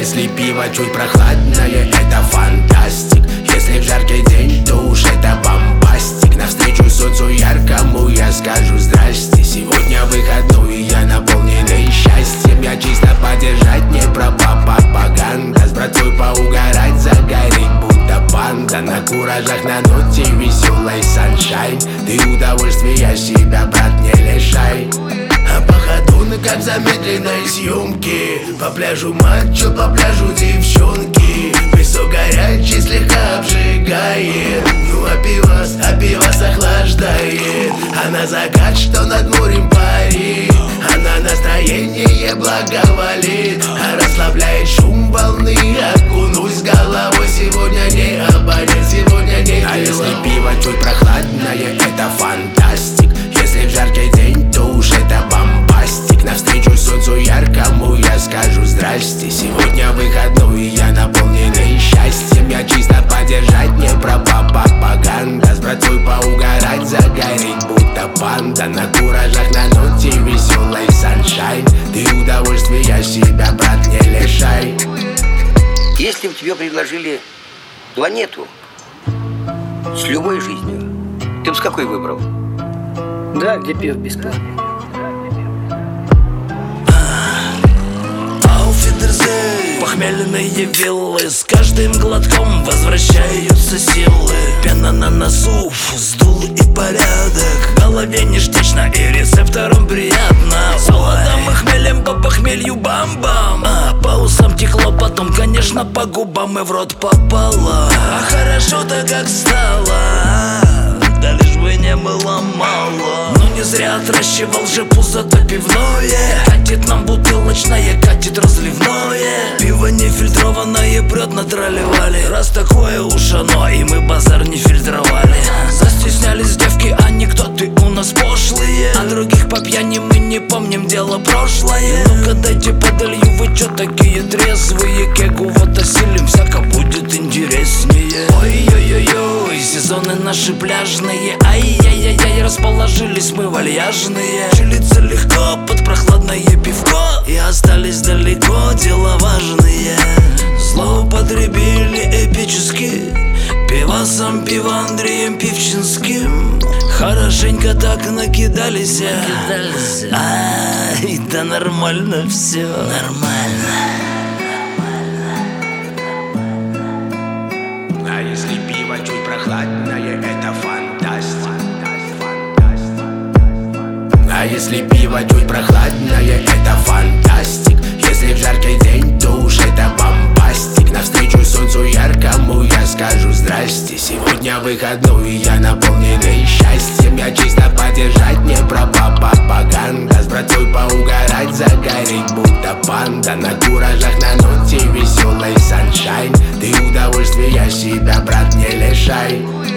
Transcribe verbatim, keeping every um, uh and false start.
если пиво чуть прохладное, это фантастик. Если в жаркий день, то уж это бомбастик. Навстречу солнцу яркому я скажу здрасте. Сегодня выходной, я наполненный счастьем. Я чисто поддержать, не про пропаганда. С братвой поугарать, загореть, будто панда. На куражах, на ноте веселой саншайн. Ты удовольствия себя, брат, не лишай. А по ходу, ну как в замедленной съемке. По пляжу мачо, по пляжу девчонки. Песок горячий слегка обжигает. Ну а пивас, а пивас охлаждает. А на закат, что над морем парит, она настроение благоволит. А расслабляет шум волны. Окунусь головой, сегодня не обонять, сегодня не А дела. если пиво чуть прохладное, это фантастик. Если в жаркий день, то уж это бомбастик. Навстречу солнцу яркому я скажу здрасте. Сегодня выходной, я наполненный счастьем. Я чисто поддержать, не про пропаганда. С братвой поугарать, загореть, будто панда. На куражах, на ноте веселой саншайн. Ты удовольствия себя, брат, не лишай. Если бы тебе предложили планету с любой жизнью, ты бы с какой выбрал? Да, где пиво бесплатно. Похмельные виллы, с каждым глотком возвращаются силы. Пена на носу, сдул и порядок. В голове ништячно и рецепторам приятно. Солодом и хмелем по похмелью бам-бам. А по усам текло, потом, конечно, по губам и в рот попало. А хорошо-то как стало, да лишь бы не было мало. Но не зря отращивал же пузо-то пивное. Катит нам бутылочное, катит разливное. Пиво нефильтрованное прет на тролливали. Раз такое уж оно, и мы базар не фильтровали. Застеснялись девки, анекдоты у нас пошлые. А других по пьяни мы не помним, дело прошлое. Ну-ка дайте подолью, вы чё такие трезвые? Кегу вот осилим, всяко будет интереснее. Ой-ой-ой-ой, сезоны наши пляжные. Ай-яй-яй-яй, расположились мы вальяжные. Чилиться легко под прохладное пивко. И остались далеко дела важные. Злоупотребили эпически пивасом, пиво Андреем Пивчинским. Хорошенько так накидались. Ай, да нормально все. Нормально. А если пиво чуть прохладное, это фантастик. А если пиво чуть прохладное, это фантастик. Если в жаркий день, то уж это бомбастик. Навстречу солнцу яркому я скажу здрасте. Сегодня выходной, я наполненный счастьем. Я чисто поддержать, не про пропаганда. С братвой поугарать, загореть, будто панда. На куражах, на ноте веселой саншайн. Ты удовольствия себя, брат, не лишай.